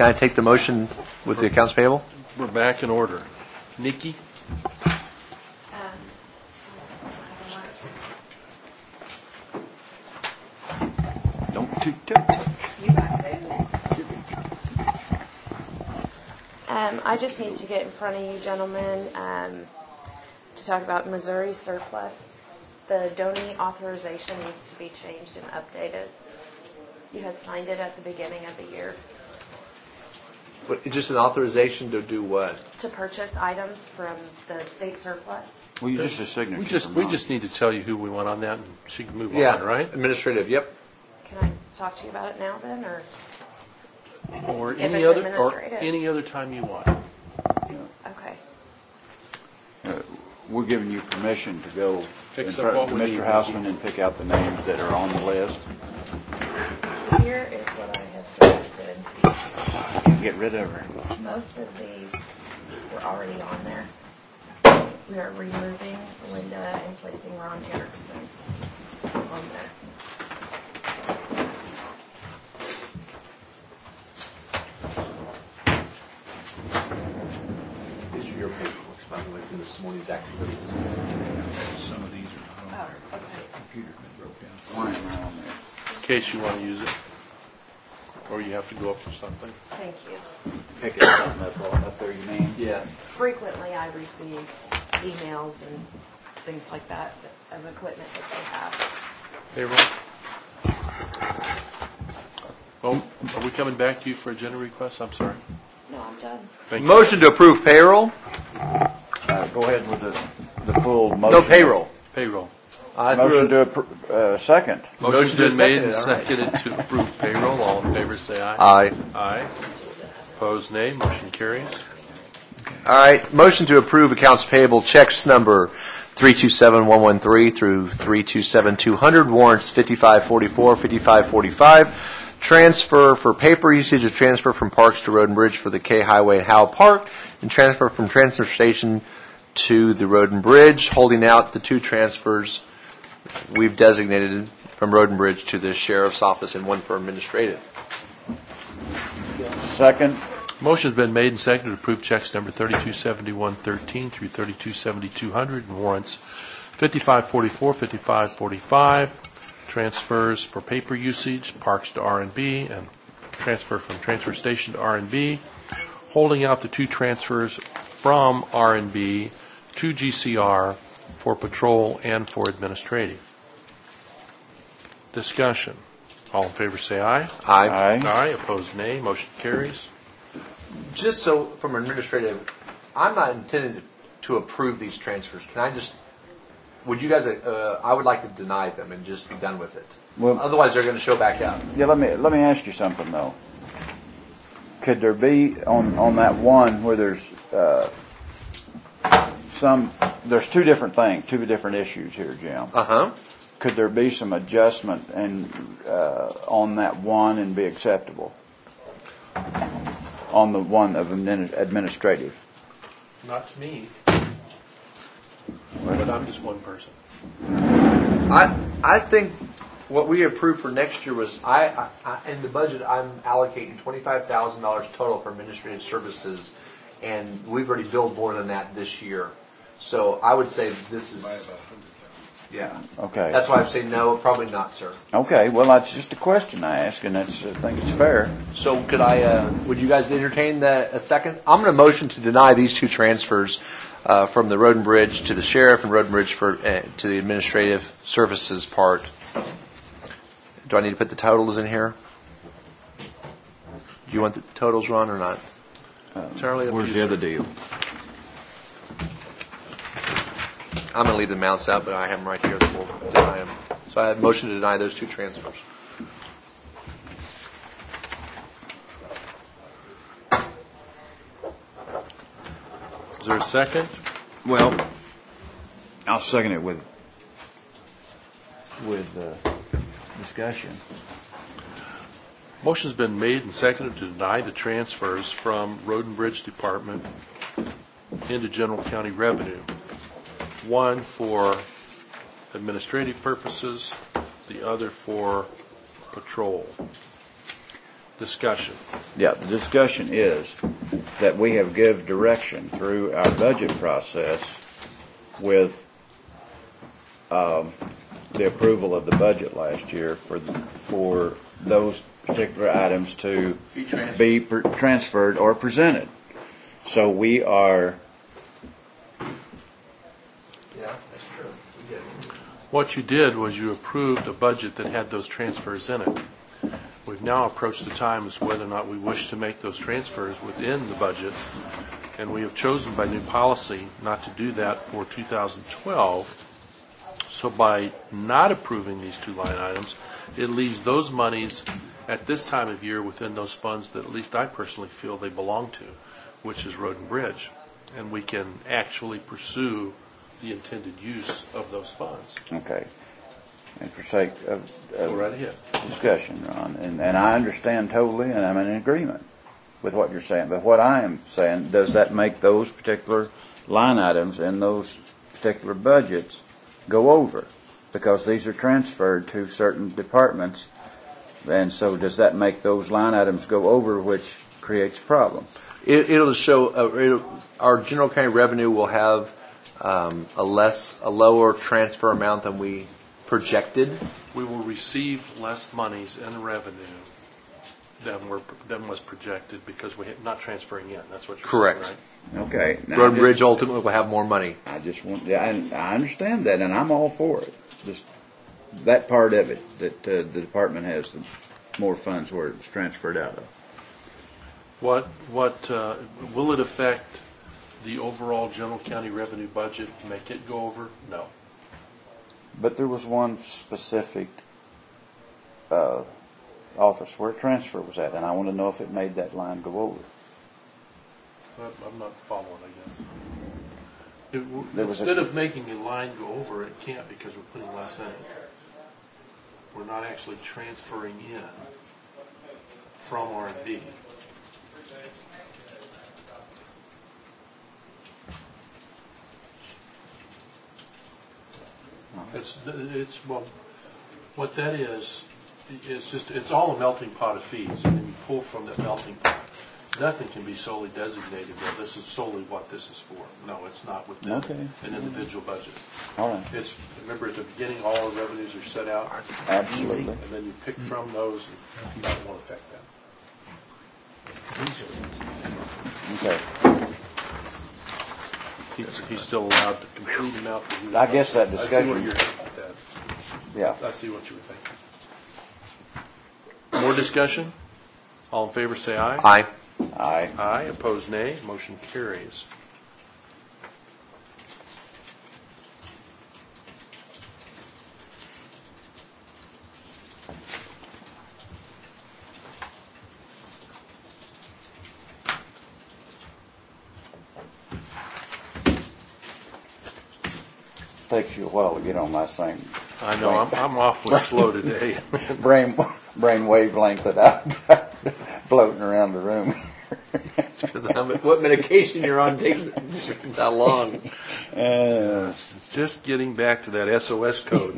Can I take the motion with the accounts payable? We're back in order. Nikki? Don't tick-tock. You got to. I just need to get in front of you gentlemen to talk about Missouri surplus. The donee authorization needs to be changed and updated. You had signed it at the beginning of the year. But it's just an authorization to do what? To purchase items from the state surplus. Well, you just a signature. We just need to tell you who we want on that, and she can move Yeah, on, right? administrative, yep. Can I talk to you about it now then, or? Or If any it's other, administrative. any other time you want. Okay. We're giving you permission to go Fix in up front what of we need. Mr. Houseman and pick out the names that are on the list. Here is what I have drafted. Get rid of her. Most of these were already on there. We are removing Linda and placing Ron Erickson on there. These are your paperwork, by the way, for this morning's activities. Some of these are not on there. Okay. Computer's been broke down. Mine are on there. In case you want to use it. Or you have to go up for something. Thank you. Pick something up there, you mean? Yeah. Frequently I receive emails and things like that of equipment that they have. Payroll? Oh, are we coming back to you for agenda requests? I'm sorry. No, I'm done. Thank you. Motion to approve payroll? Go ahead with the full motion. No payroll. Payroll. Motion to approve, second. Motion's to been made and second, all right. seconded to approve payroll. All in favor say aye. Aye. Aye. Opposed, nay. Motion carries. All right, motion to approve accounts payable checks number 327113 through 327200, warrants 5544, 5545, transfer for paper usage of transfer from Parks to Road and Bridge for the K Highway at Howell Park, and transfer from transfer station to the Road and Bridge, holding out the two transfers we've designated from Road and Bridge to the Sheriff's Office and one for administrative. Second. Motion's been made and seconded to approve checks number 327113 through 327200 and warrants 5544, 5545, transfers for paper usage, Parks to R&B, and transfer from transfer station to R&B, holding out the two transfers from R&B to GCR for patrol and for administrative. Discussion. All in favor say aye. Aye. Aye. Opposed, nay. Motion carries. Just so, from administrative, I'm not intending to approve these transfers. Can I just, would you guys, I would like to deny them and just be done with it. Well, Otherwise, they're going to show back up. yeah, let me ask you something though. Could there be on that one where there's there's two different things, two different issues here, Jim. Uh-huh. Could there be some adjustment and on that one and be acceptable? On the one of administrative. Not to me. But I'm just one person. I think what we approved for next year was, I in the budget, I'm allocating $25,000 total for administrative services, and we've already billed more than that this year. So I would say this is, yeah. Okay. That's why I'm saying no, probably not, sir. Okay. Well, that's just a question I ask, and I think it's fair. So could would you guys entertain a second? I'm going to motion to deny these two transfers from the Road and Bridge to the Sheriff and Road and Bridge to the administrative services part. Do I need to put the totals in here? Do you want the totals, Ron, or not? Charlie, Where's the other deal? I'm going to leave the amounts out, but I have them right here that will deny them. So I have motion to deny those two transfers. Is there a second? Well, I'll second it with discussion. Motion's been made and seconded to deny the transfers from Road and Bridge Department into General County Revenue. One for administrative purposes, the other for patrol. Discussion. Yeah, the discussion is that we have give direction through our budget process with the approval of the budget last year for those particular items to be transferred or presented. So we are. Yeah, that's true. What you did was you approved a budget that had those transfers in it. We've now approached the time as to whether or not we wish to make those transfers within the budget, and we have chosen by new policy not to do that for 2012. So by not approving these two line items, it leaves those monies at this time of year within those funds that at least I personally feel they belong to, which is Road and Bridge. And we can actually pursue the intended use of those funds. Okay. And for sake of Go right ahead. discussion, Ron, and I understand totally, and I'm in agreement with what you're saying. But what I am saying, does that make those particular line items in those particular budgets go over? Because these are transferred to certain departments, and so does that make those line items go over, which creates a problem? It'll show, our general county revenue will have a lower transfer amount than we projected. We will receive less monies in revenue than was projected because we're not transferring in. That's what you're Correct. saying, right? Okay. Now, Road and Bridge ultimately will have more money. I just want, and I understand that, and I'm all for it. Just that part of it, that the department has the more funds where it's transferred out of. What will it affect the overall general county revenue budget? Make it go over? No. But there was one specific office where transfer was at, and I want to know if it made that line go over. I'm not following, I guess. Instead of making a line go over, it can't because we're putting less in it. We're not actually transferring in from R&B. Well, what that is just, it's all a melting pot of fees, and then you pull from that melting pot. Nothing can be solely designated, well, this is solely what this is for. No, it's not within an individual budget. All right. Remember at the beginning, all our revenues are set out, Absolutely. and then you pick from those, and that won't affect that. Okay. He's still allowed to complete them out. I guess that I see discussion. where you're heading with that. Yeah. I see what you were thinking. More discussion? All in favor say aye. Aye. Aye. Aye. Opposed, nay. Motion carries. Takes you a while to get on my same I know, I'm awfully slow today. brain wavelength that I've got floating around the room. What medication you're on takes that long. Just getting back to that SOS code.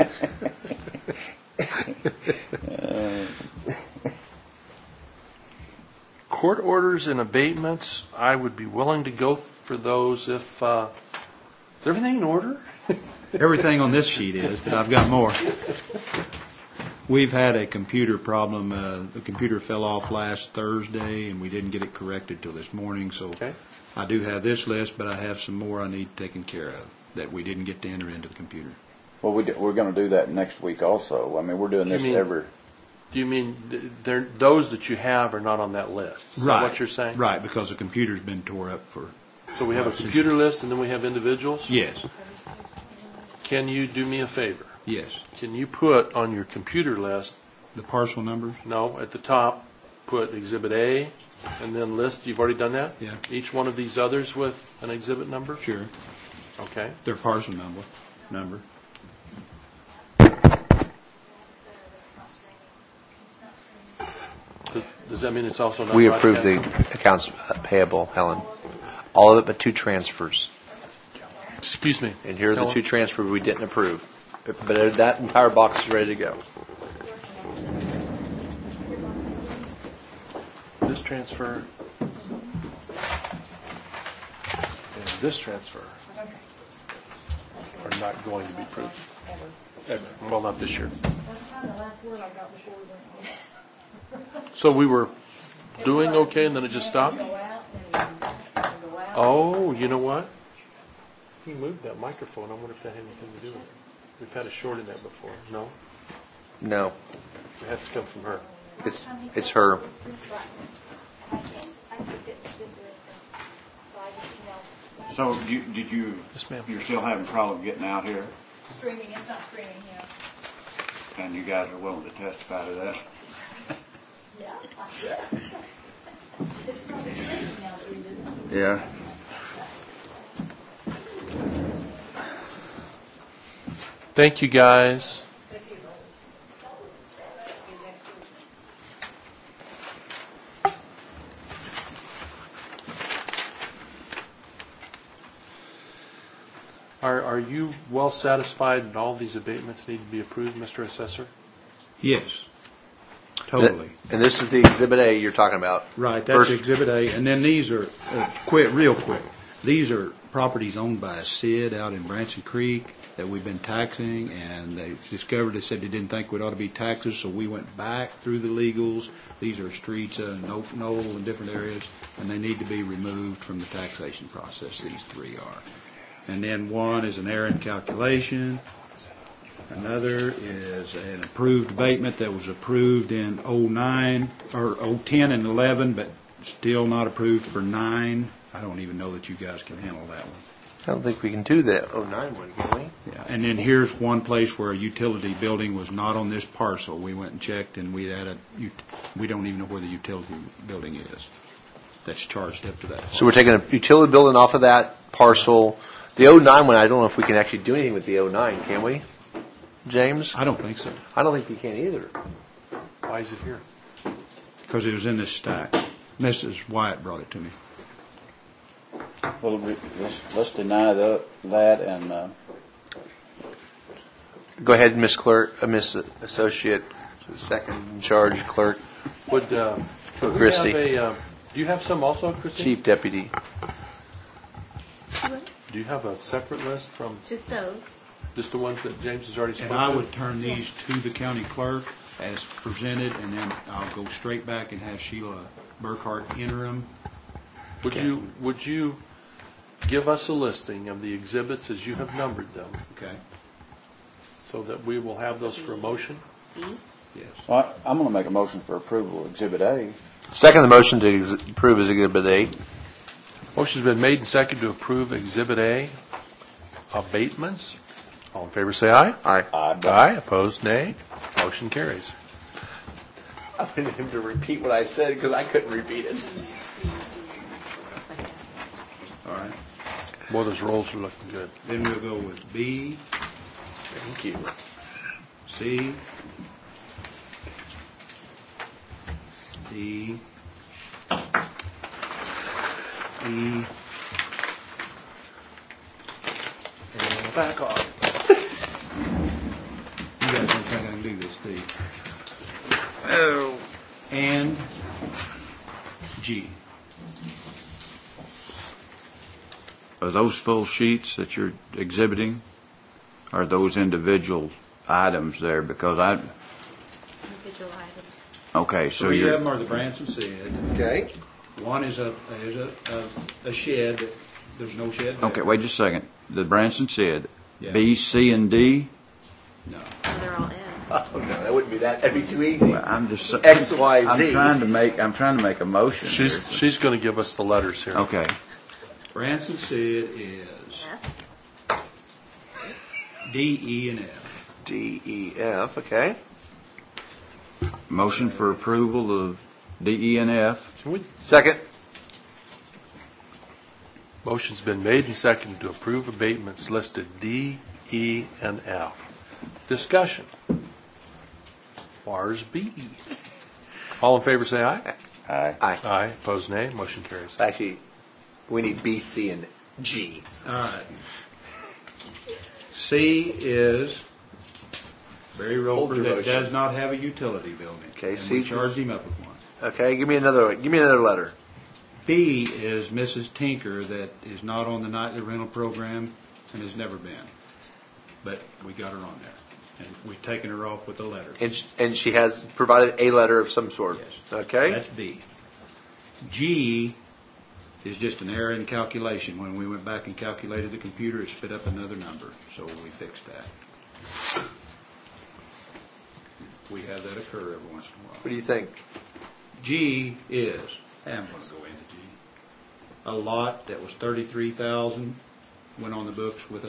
Court orders and abatements, I would be willing to go for those if, is everything in order? Everything on this sheet is, but I've got more. We've had a computer problem. The computer fell off last Thursday, and we didn't get it corrected till this morning. So Okay. I do have this list, but I have some more I need taken care of that we didn't get to enter into the computer. Well, we're going to do that next week also. I mean, we're doing this every. Do you mean those that you have are not on that list? Is that what you're saying? Right, because the computer's been tore up for. So we have a computer list and then we have individuals? Yes, Can you do me a favor? yes. Can you put on your computer list, The parcel numbers. no, at the top, put Exhibit A and then list, you've already done that? Yeah. Each one of these others with an exhibit number? Sure, Okay. their parcel number. Does that mean it's also not We approved the broadcast? accounts payable, Helen. All of it but two transfers. Excuse me. And here are the Helen? two transfers we didn't approve. But that entire box is ready to go. this transfer and this transfer are not going to be approved. Ever. Well, not this year. So we were doing okay and then it just stopped? Oh, you know what? He moved that microphone. I wonder if that had anything to do with it. We've had a short in there before. No? No, It has to come from her. it's her. So did you, Yes, ma'am. you're still having trouble getting out here? Streaming, it's not streaming, yeah. And you guys are willing to testify to that? Yeah. It's probably streaming now that we did it. Yeah. Thank you, guys. Are you well satisfied that all these abatements need to be approved, Mr. Assessor? Yes, totally. And this is the Exhibit A you're talking about. Right, that's First- Exhibit A, and then these are, real quick, these are properties owned by a SID out in Branson Creek that we've been taxing, and they discovered, they said they didn't think we'd ought to be taxes, so we went back through the legals. These are streets in Oak Knoll and different areas, and they need to be removed from the taxation process, these three are. And then one is an errant calculation. Another is an approved abatement that was approved in '09, or '10 and '11, but still not approved for '9. I don't even know that you guys can handle that one. I don't think we can do that 09 one, can we? Yeah. And then here's one place where a utility building was not on this parcel. We went and checked, and we don't even know where the utility building is. That's charged up to that. So we're taking a utility building off of that parcel. The 09 one, I don't know if we can actually do anything with the 09, can we, James? I don't think so, I don't think we can either. Why is it here? because it was in this stack. Mrs. Wyatt brought it to me. Well, let's deny that and, Go ahead, Miss Clerk, Miss Associate, second in charge clerk, Would we Christie. have do you have some also, Christie? Chief Deputy. Do you have a separate list from Just those. just the ones that James has already And spoken I to? would turn these to the county clerk as presented, and then I'll go straight back and have Sheila Burkhart enter them. Would you give us a listing of the exhibits as you have numbered them, Okay? so that we will have those for a motion? Yes. well, I'm going to make a motion for approval of Exhibit A. Second the motion to approve as Exhibit A. Motion's been made and seconded to approve Exhibit A, abatements. All in favor, say aye. Aye. Aye. Opposed, nay. Motion carries. I wanted him to repeat what I said because I couldn't repeat it. All right. Boy, those rolls are looking good. Then we'll go with B, Thank you. C, D, E, And back off. you guys don't think I can do this, do you? Oh. And G. Are those full sheets that you're exhibiting? Are those individual items there? Because Individual items. okay, so Three of you're, them are the Branson SID. Okay. One is a shed. There's no shed there. okay, wait just a second. The Branson SID, Yeah. B, C, and D? No. Oh, they're all in. Oh, no, that wouldn't be that. That'd be too easy. I'm just X, Y, Z. I'm trying to make a motion. here. She's going to give us the letters here. Okay. Branson SID is D, E, and F. D, E, F, okay. Motion for approval of D, E, and F. Can we- Second. Motion's been made and seconded to approve abatements listed D, E, and F. Discussion. Where's B? All in favor, say aye. Aye. Aye. Aye. Opposed, nay. Motion carries. Actually, we need B, C, and G. All right. C is Barry Hold Roper your that motion. does not have a utility building. Okay, And C- we charged him up with one. Okay, give me another letter. B is Mrs. Tinker that is not on the nightly rental program and has never been. But we got her on there. And we've taken her off with a letter. And she has provided a letter of some sort. Yes. Okay. That's B. G is just an error in calculation. When we went back and calculated the computer, it spit up another number. So we fixed that. We have that occur every once in a while. What do you think? G is, I'm going to go into G. A lot that was $33,000 went on the books with $133,000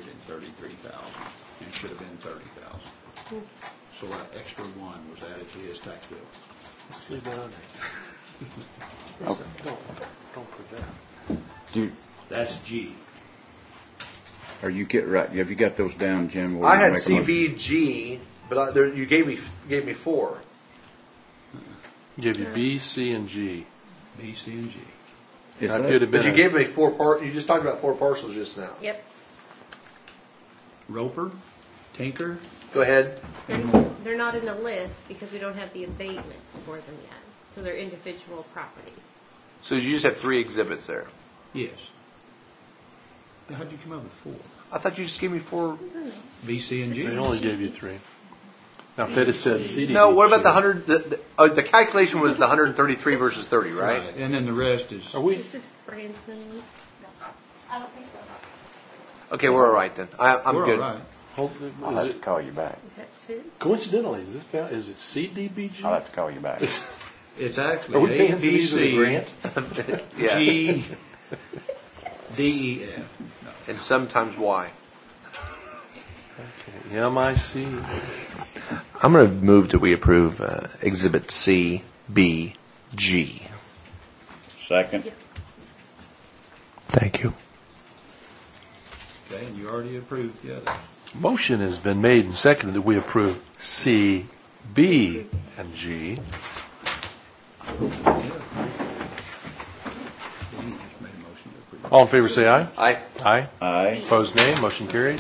and should have been $30,000. So that extra one was added to his tax bill. Let's leave that on there. Don't put that. Do, That's G. are you get right? Have you got those down, Jim? We'll I had make a motion. CBG, but you gave me 4. Give you B, C, and G. B, C, and G. Is Now, if that- you'd have But been you gave me 4 You just talked about 4 parcels just now. Yep. Roper, Tinker, Go ahead. They're not in the list because we don't have the abatements for them yet. So they're individual properties. So you just have 3 exhibits there. yes. How'd you come up with 4? I thought you just gave me 4. B, C, and G? They only gave you 3. Now, if they'd have said CD. No, what about the 100? The calculation was the 133 versus 30, right? And then the rest is, Are we? This is Branson. I don't think so. Okay, we're all right then. I'm we're good. all right. I'll have Is to it, call you back. Is that Sid? coincidentally, is it CDBG? I'll have to call you back. It's Are we actually A, paying for B, these as a C, grant? Yeah. G, D, E, F. And sometimes Y. MIC. I'm going to move that we approve Exhibit C, B, G. Second. Thank you. Okay, and you already approved the other. Motion has been made and seconded that we approve C, B, and G. He just made a motion to approve. All in favor say aye. Aye. Aye. Aye. Opposed nay. Motion carries.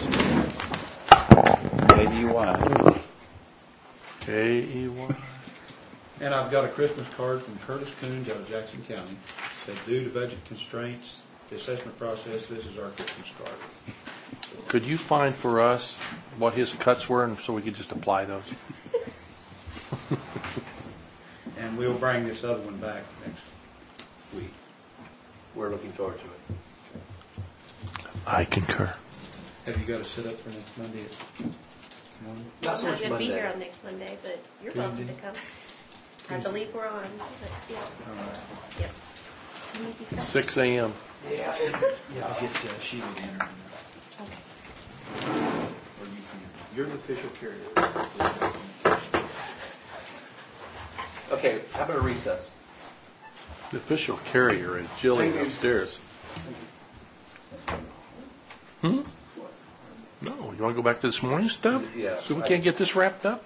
KDY. K-E-Y. And I've got a Christmas card from Curtis Coons out of Jackson County. Said, due to budget constraints, the assessment process, this is our Christmas card. Could you find for us what his cuts were and so we could just apply those? And we'll bring this other one back next week. We're looking forward to it. I concur. Have you got to set up for next Monday? Morning? Not I'm not going to be here on next Monday, but you're welcome to come. I believe we're on. But yeah. All right. Yep. You need these guys? 6 a.m. Yeah, I'll get Sheila to enter. Okay. Or you can, you're the official carrier. Okay, how about a recess? The official carrier is Jillian upstairs. No, you want to go back to this morning stuff? Yeah. So we can't get this wrapped up?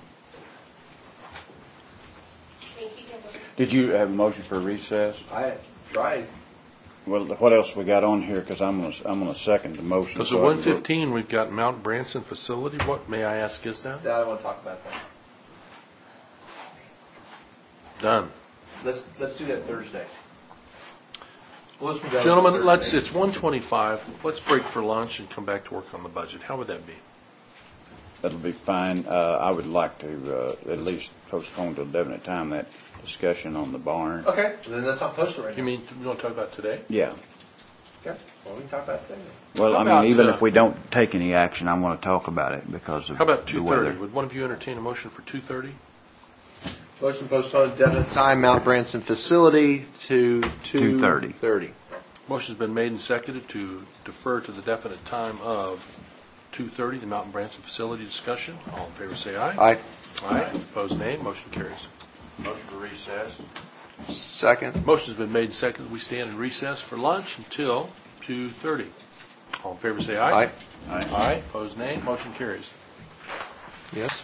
Did you have a motion for recess? I tried. Well, what else we got on here? Because I'm gonna second the motion. Because at 1:15, we've got Mount Branson facility. What, may I ask, is that? I don't want to talk about that. Done. Let's do that Thursday. Gentlemen, it's 1:25. Let's break for lunch and come back to work on the budget. How would that be? That'll be fine. I would like to at least postpone to a definite time that discussion on the barn. Okay, then that's not posted right You now. mean, we want to talk about today? Yeah. Okay, well, we can talk about it then. Well, How I mean, about, even if we don't take any action, I want to talk about it because of How about the weather. 2:30? Would one of you entertain a motion for 2:30? Motion postponed definite time, Mount Branson facility to 2:30. Motion's been made and seconded to defer to the definite time of 2:30, the Mountain Branson facility discussion. All in favor say aye. Aye. Aye. Opposed nay. Motion carries. Motion to recess. Second. Motion's been made and seconded. We stand in recess for lunch until 2:30. All in favor say aye. Aye. Aye. Opposed nay. Motion carries. Yes.